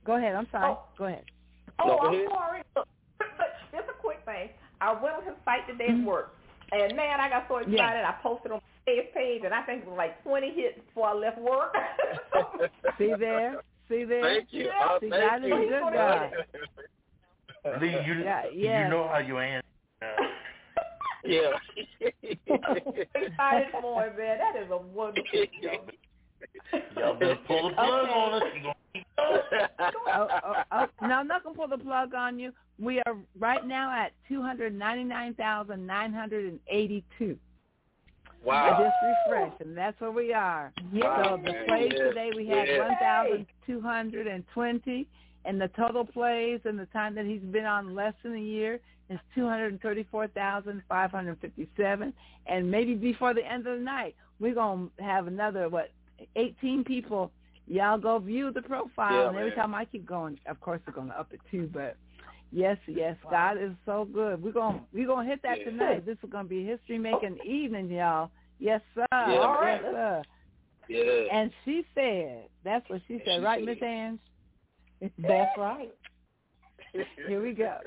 Go ahead. I'm sorry. Oh. Go ahead. Oh, no, I'm ahead. sorry. Look, just a quick thing. I went on his site today Mm-hmm. at work, and man, I got so excited. Yeah. I posted on my page, page, and I think it was like twenty hits before I left work. See there? See there? Thank you. Uh, See, thank God is you. a good God. Lee, you, Yeah, you yeah. know how you answer. Yeah. Excited for it, man. That is a wonderful show. Y'all better pull the plug Okay. on us. You gonna keep going. oh, oh, oh, no, I'm not going to pull the plug on you. We are right now at two hundred ninety-nine thousand nine hundred eighty-two. Wow. I just refreshed, and that's where we are. Yeah. So the plays Yeah. today, we had Yeah. one thousand two hundred twenty, and the total plays in the time that he's been on less than a year is two hundred thirty-four thousand five hundred fifty-seven. And maybe before the end of the night, we're going to have another, what, eighteen people. Y'all go view the profile, Yeah, and every man. time I keep going, of course, we're going to up it too, but yes, yes, God is so good. We're going we're gonna hit that Yeah. tonight. This is going to be a history-making evening, y'all. Yes, sir. Yeah, yes, man. sir. Yeah. And she said, that's what she said, She right, said. Miss Ange? That's right. Here we go.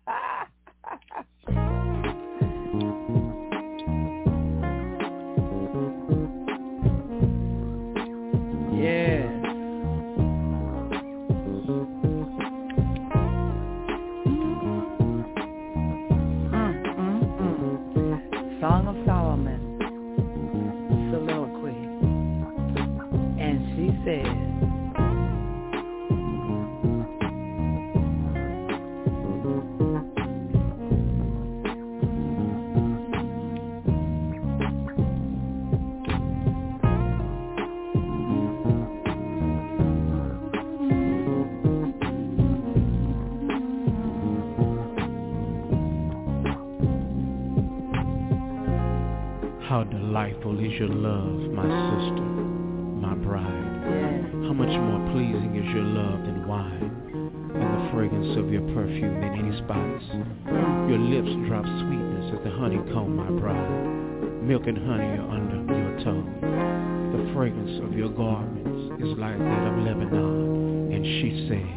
yeah. Song of Solomon, soliloquy, and she said, How delightful is your love, my sister, my bride. yes. How much more pleasing is your love than wine, and the fragrance of your perfume than any spice. Your lips drop sweetness as the honeycomb, my bride. Milk and honey are under your tongue. The fragrance of your garments is like that of Lebanon. And she said,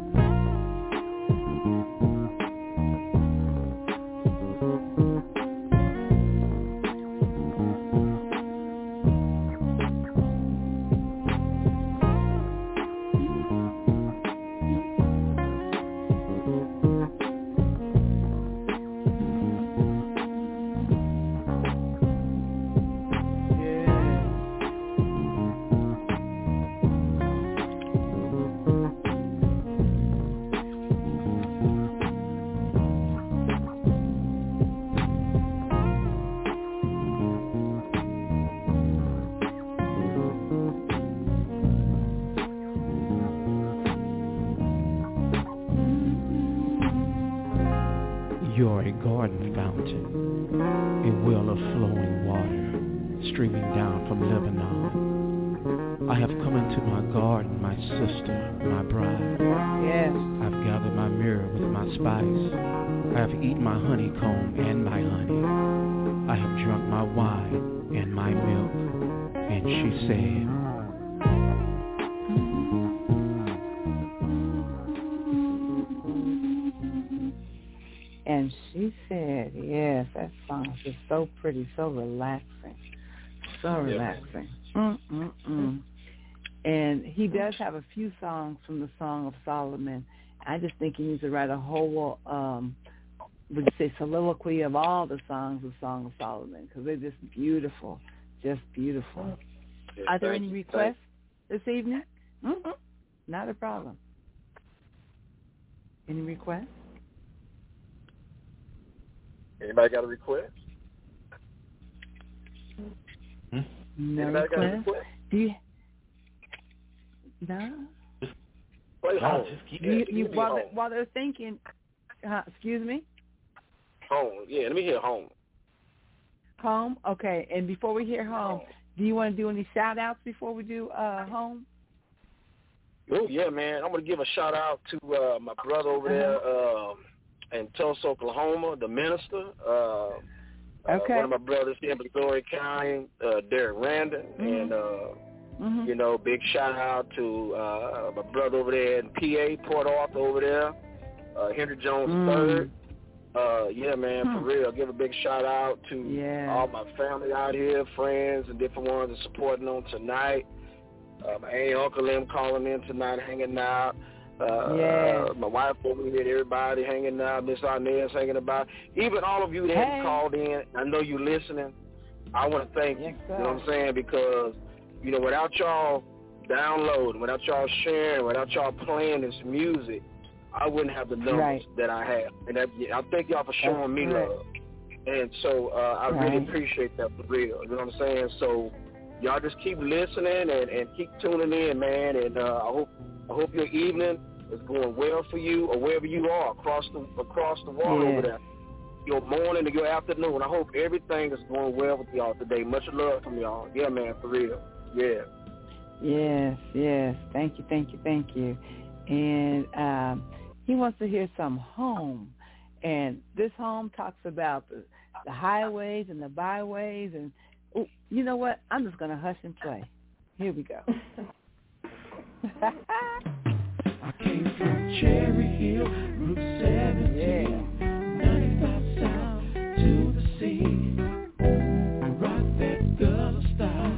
you're a garden fountain, a well of flowing water, streaming down from Lebanon. I have come into my garden, my sister, my bride. Yes. I've gathered my myrrh with my spice. I have eaten my honeycomb and my honey. I have drunk my wine and my milk. And she said, And she said, yes, that song is just so pretty, so relaxing, so relaxing. Mm-mm-mm. And he does have a few songs from the Song of Solomon. I just think he needs to write a whole, um, would you say, soliloquy of all the songs of Song of Solomon, because they're just beautiful, just beautiful. Yeah, Are there thank any you. requests this evening? Mm-hmm. Not a problem. Any requests? Anybody got a request? Hmm? No Anybody got a requests? request? Do you? No. Play No, home. just keep You, Yeah, you, give me while, home. they, while they're thinking, uh, excuse me, Home. Yeah, let me hear home. home. Okay, and before we hear home, Home. do you want to do any shout outs before we do uh, home? Oh, yeah, man. I'm going to give a shout out to uh, my brother over there um, in Tulsa, Oklahoma, the minister. Uh, Okay. uh, one of my brothers here in Missouri County, uh, Derek Randon. Mm-hmm. And uh, Mm-hmm. You know, big shout out to uh, my brother over there in P A, Port Arthur over there, uh, Henry Jones mm. the third. Uh, yeah, man, hmm. for real. Give a big shout out to yeah. all my family out here, friends and different ones that supporting on tonight. Uh, my aunt, uncle, them calling in tonight, hanging out. Uh, yes. My wife over here, everybody hanging out. Miss Inez hanging about. Even all of you that hey. have called in, I know you listening. I want to thank yes, you. Sir. You know what I'm saying? Because, you know, without y'all downloading, without y'all sharing, without y'all playing this music, I wouldn't have the numbers right. that I have. And that, I thank y'all for showing That's me correct. love. And so uh, I right. really appreciate that for real. You know what I'm saying? So y'all just keep listening and, and keep tuning in, man. And uh, I hope I hope your evening is going well for you, or wherever you are across the across the water yeah. over there. Your morning or your afternoon. I hope everything is going well with y'all today. Much love from y'all. Yeah, man, for real. Yeah. Yes, yes. Thank you, thank you, thank you. And um, he wants to hear some home. And this home talks about the, the highways and the byways. And ooh, you know what? I'm just going to hush and play. Here we go. I came from Cherry Hill, Route seventeen, yeah. ninety-five south to the sea. Rock that girl style.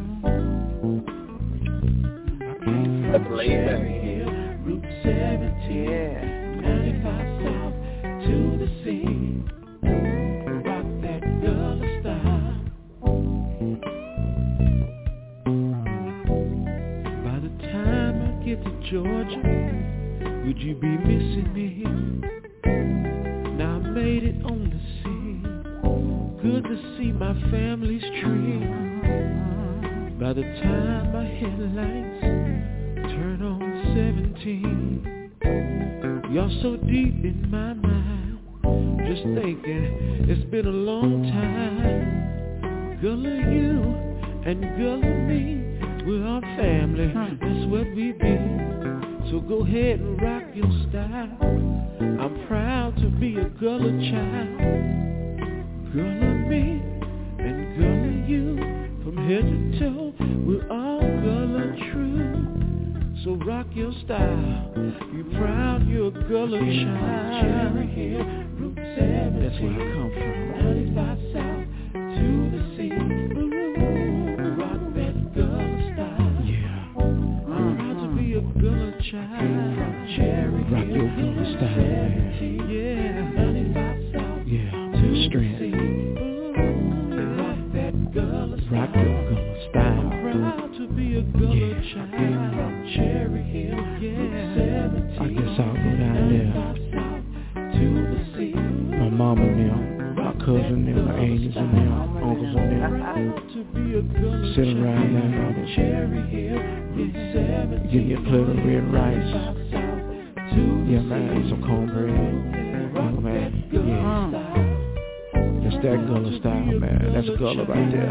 I came from Cherry Hill, Route seventeen, yeah. ninety-five south to the sea. Rock that girl style. By the time I get to Georgia, would you be missing me? Now I made it on the scene. Good to see my family's tree. By the time my headlights turn on seventeen, you're so deep in my mind. Just thinking it's been a long time. Girl of you and girl of me, we're our family, that's what we be. So go ahead and rock your style. I'm proud to be a Gullah child. Girl of me and girl of you, from head to toe, we're all Gullah true. So rock your style. You proud you're a Gullah child. That's where I come from. ninety-five south to the sea. Rock that Gullah style. Yeah. I'm proud to be a Gullah child. Cherry rock your Gullah style, man. Yeah. ninety-five south. Yeah. To the strength. Rock that Gullah style. Rock your Gullah style. I'm proud to be a Gullah yeah. child. Cherry Hill. Yeah. I guess I'll go down there. To the sea. My mama and them, my cousin and them, my aunties and them, uncles and them, sit around there, give me a plate of red rice, yeah man, eat some cornbread, oh man, yeah, that's that Gullah style, man, that's Gullah right there,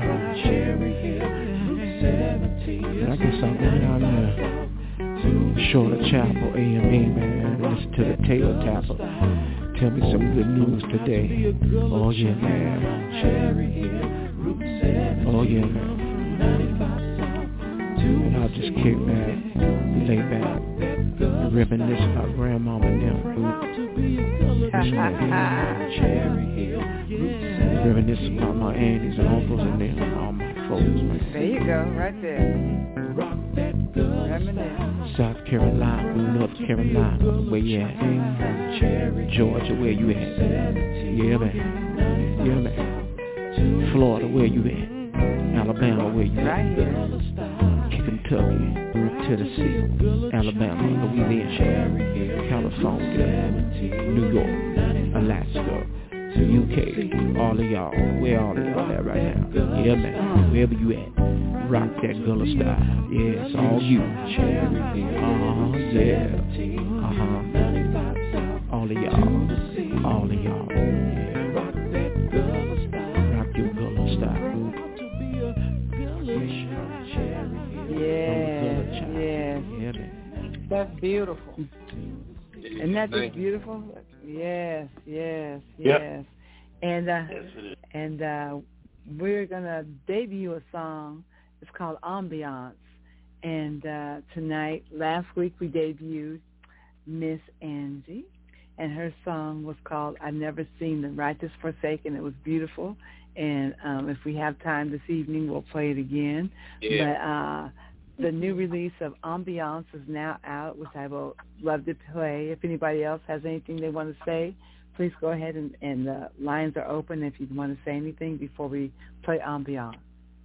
and I guess I'll go down there, Shorter Chapel, A M E, man, listen to the Taylor Tapper. Tell me some good news today. Oh yeah, man. Oh yeah, man. And I'll just kick back, lay back, and reminisce about grandmama and them. Reminisce about my aunties and uncles and them, and all my folks, man. There you go, right there. Reminisce. South Carolina, North Carolina, where you at? Georgia, where you at? Yeah, man. Yeah, man. Florida, where you at? Alabama, where you at? Right here. Kentucky, Tennessee, Alabama, Louisiana, California, New York, Alaska, U K, all of y'all, where all of y'all at right now? Yeah, man. Wherever you at. Rock that Gullah style. Yeah, it's all you. Uh-huh, yeah. Uh-huh. All of y'all. All of y'all. Yeah. Rock your Gullah style. Yes, yes. Yeah, man. That's beautiful. Isn't that just beautiful? Yes, yes, Yep. yes. And uh, Yes, it is. and uh, we're gonna debut a song. It's called Ambiance, And uh, tonight, last week we debuted Miss Angie, and her song was called "I've Never Seen the Righteous Forsaken." It was beautiful, and um, if we have time this evening, we'll play it again. Yeah. But uh, the new release of Ambiance is now out, which I will love to play. If anybody else has anything they want to say, please go ahead, and, and the lines are open if you want to say anything before we play Ambiance.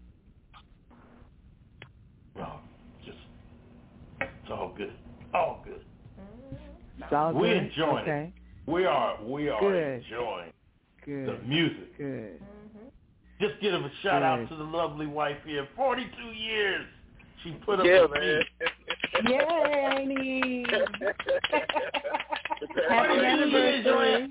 Well, just, it's all good. All good. It's all We're good? enjoying okay. it. We are, we are good. enjoying good. the music. Good. Just give a shout good. out to the lovely wife here. forty-two years she put up yeah, with man. me. Yay, Amy. Happy anniversary.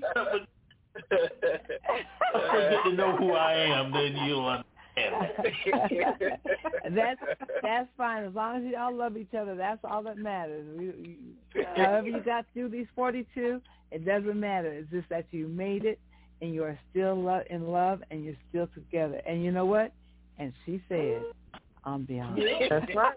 Get to know who I am, then you'll understand. that's that's fine. As long as y'all love each other, that's all that matters. We, you, however you got through these forty-two, it doesn't matter. It's just that you made it, and you are still lo- in love, and you're still together. And you know what? And she said, "I'm beyond." That's right.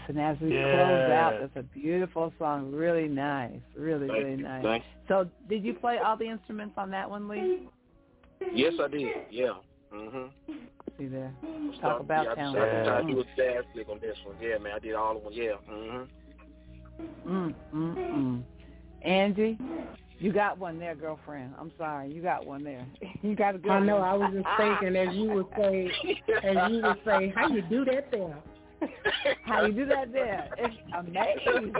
And as we yes. close out, that's a beautiful song. Really nice. Really, Thank really you. nice. Thank so did you play all the instruments on that one, Lee? Yes, I did. Yeah. Mhm. See there. So, Talk about yeah, talent. I decided to do a jazz lick on this one. Yeah, man, I did all of them. Yeah. Mhm. Mm, mm, mm. Angie, you got one there, girlfriend. I'm sorry, you got one there. You got a good I one. know. I was just thinking, as you would say, as you would say, how you do that there? How you do that there? It's amazing.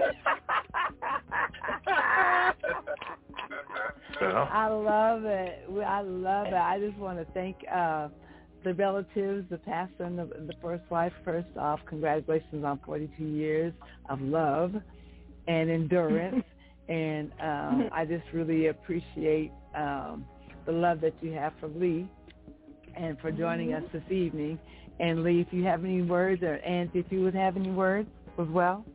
I love it. I love it. I just want to thank uh, the relatives, the pastor and the, the first wife. First off, congratulations on forty-two years of love and endurance. And um, I just really appreciate um, the love that you have for Lee and for joining us this evening. And Lee, if you have any words, or Angie, if you would have any words as well.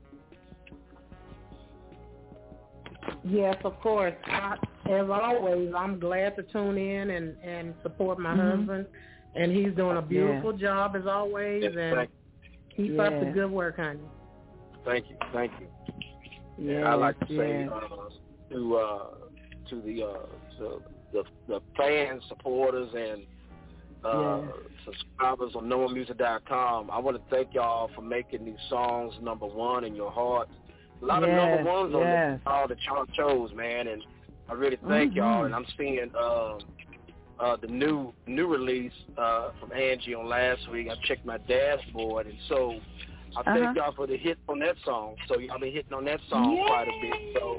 Yes, of course. I, as always, I'm glad to tune in and, and support my mm-hmm. husband. And he's doing a beautiful yeah. job as always. Yes, and keep yeah. up the good work, honey. Thank you. Thank you. Yes, I like to yes. say uh, to uh, to the, uh, to the the fans, supporters, and uh, yes. subscribers on Noah Music dot com. I want to thank y'all for making these songs number one in your heart. A lot yes, of number ones on yes. the, all that y'all chose, man, and I really thank mm-hmm. y'all. And I'm seeing uh, uh, the new new release uh, from Angie on last week. I checked my dashboard, and so I thank uh-huh. y'all for the hit on that song. So y'all been hitting on that song Yay! Quite a bit. So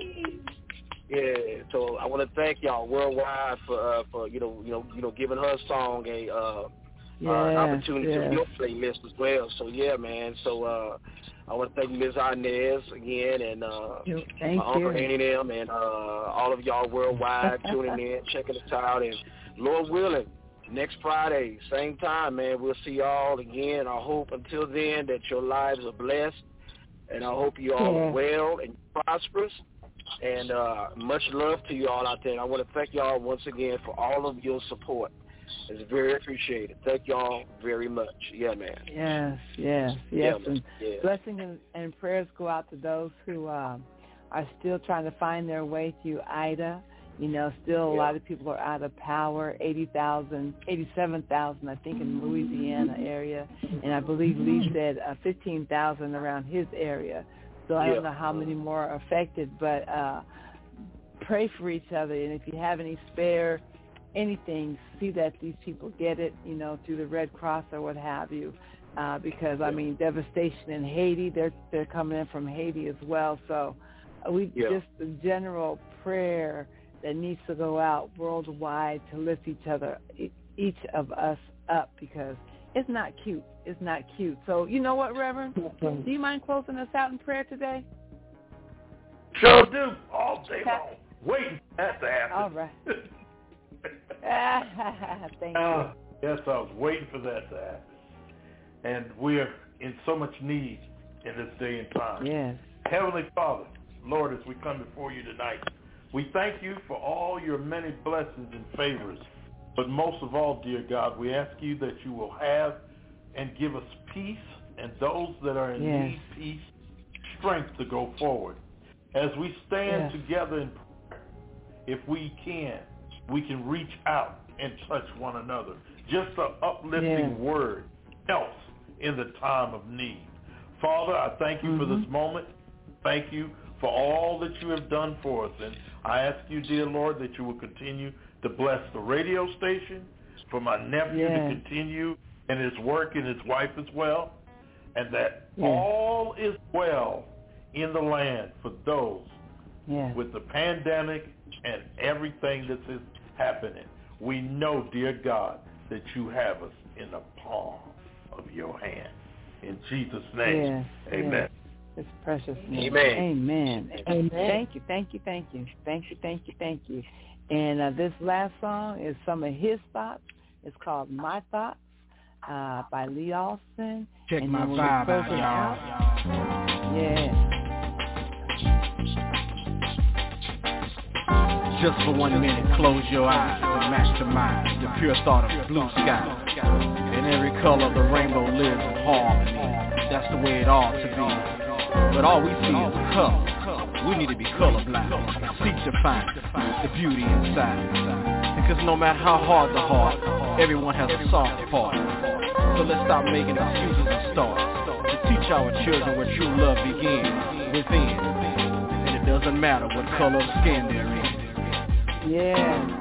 yeah, so I want to thank y'all worldwide for uh, for you know you know you know giving her song a uh, yes, uh, an opportunity yes. for your playlist as well. So yeah, man. So uh, I want to thank Miz Inez again and uh, thank my Uncle you. Annie them and uh, all of y'all worldwide tuning in, checking us out, and Lord willing, next Friday, same time, man, we'll see y'all again. I hope until then that your lives are blessed, and I hope you all yeah. are well and prosperous. And uh, much love to you all out there. And I want to thank y'all once again for all of your support. It's very appreciated. Thank y'all very much. Yeah, man. Yes, yes, yes. Yeah, and yeah. blessings and, and prayers go out to those who um, are still trying to find their way through Ida. You know, still a yeah. lot of people are out of power, eighty thousand, eighty-seven thousand, I think, in the Louisiana area. And I believe Lee said uh, fifteen thousand around his area. So I yeah. don't know how many more are affected, but uh, pray for each other. And if you have any spare anything, see that these people get it, you know, through the Red Cross or what have you. Uh, because, yeah. I mean, devastation in Haiti, they're, they're coming in from Haiti as well. So uh, we yeah. just the general prayer that needs to go out worldwide to lift each other, each of us up, because it's not cute. It's not cute. So you know what, Reverend? Do you mind closing us out in prayer today? Sure do. All day long. Waiting for that to happen. All right. Thank you. Uh, yes, I was waiting for that to happen. And we are in so much need in this day and time. Yes. Heavenly Father, Lord, as we come before you tonight, we thank you for all your many blessings and favors. But most of all, dear God, we ask you that you will have and give us peace, and those that are in yes. need, peace, strength to go forward. As we stand yes. together in prayer, if we can, we can reach out and touch one another. Just an uplifting yes. word helps in the time of need. Father, I thank you mm-hmm. for this moment. Thank you for all that you have done for us. And I ask you, dear Lord, that you will continue to bless the radio station, for my nephew yes. to continue in his work and his wife as well, and that yes. all is well in the land for those yes. with the pandemic and everything that is happening. We know, dear God, that you have us in the palm of your hand. In Jesus' name, yes. amen. Yes. It's precious name. Amen. Amen. Amen. Thank you, thank you, thank you. Thank you, thank you, thank you. And uh, this last song is some of his thoughts. It's called My Thoughts uh, by Lee Austin. Check and my vibe out, y'all. Out. Yeah. Just for one minute, close your eyes and mastermind the pure thought of blue sky. In every color, the rainbow lives in harmony. that's the way it ought to be. But all we see is color. We need to be colorblind. Seek to find the beauty inside. Because no matter how hard the heart, everyone has a soft part. So let's stop making excuses and start to teach our children where true love begins within. And it doesn't matter what color of skin they're in. Yeah.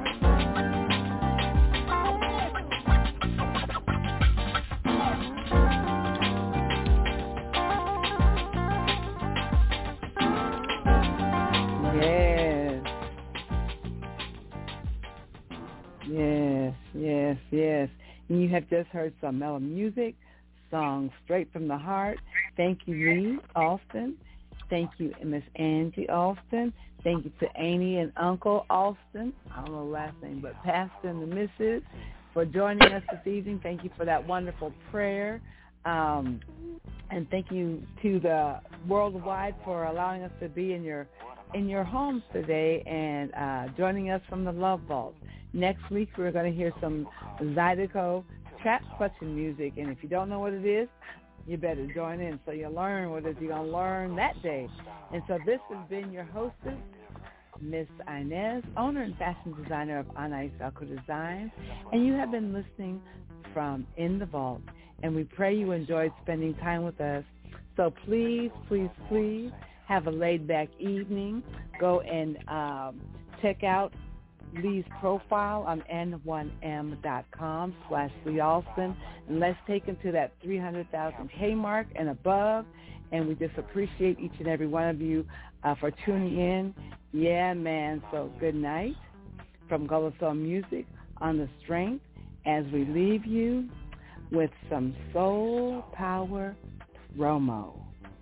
Yes, yes, yes. And you have just heard some mellow music, songs straight from the heart. Thank you, Lee Austin. Thank you, Miss Angie Austin. Thank you to Amy and Uncle Austin. I don't know the last name, but Pastor and the Missus for joining us this evening. Thank you for that wonderful prayer. Um, and thank you to the Worldwide for allowing us to be in your in your homes today and uh, joining us from the Love Vault. Next week, we're going to hear some Zydeco chat question music. And if you don't know what it is, you better join in so you'll learn what it is you're going to learn that day. And so this has been your hostess, Miss Inez, owner and fashion designer of Anais Velcro Designs. And you have been listening from In the Vault. And we pray you enjoyed spending time with us. So please, please, please have a laid-back evening. Go and um, check out Lee's profile on N one M dot com slash Lee Austin. And let's take him to that three hundred thousand K mark and above. And we just appreciate each and every one of you uh, for tuning in. Yeah, man. So good night from Gullah Soul Music on the Strength as we leave you with some soul power promo.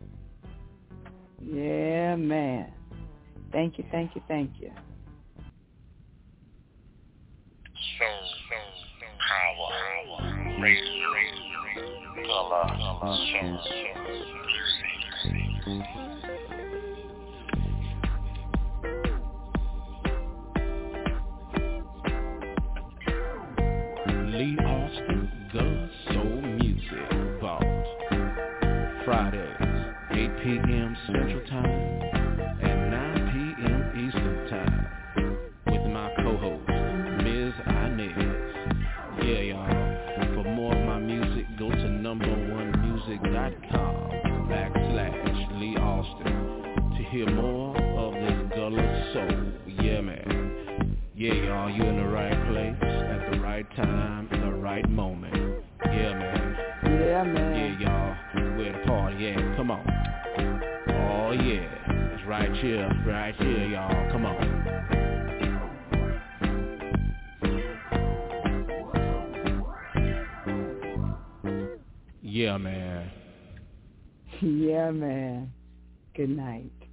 Yeah, man. Thank you, thank you, thank you. Soul power, radio, Gullah Soul music. Lee Austin, Gullah Soul Music Vault. Fridays, eight p.m. Central Time and nine p.m. Eastern Time with my co-host, Miz Inez. Yeah, y'all. For more of my music, go to number one music dot com backslash Lee Austin to hear more of this Gullah Soul. Yeah, man. Yeah, y'all, you in the right place at the right time in the right moment. Yeah, man. Yeah, man. Yeah, y'all. We're at the party. Yeah, come on. Oh, yeah. It's right here, right here, y'all. Come on. Yeah, man. Yeah, man. Good night.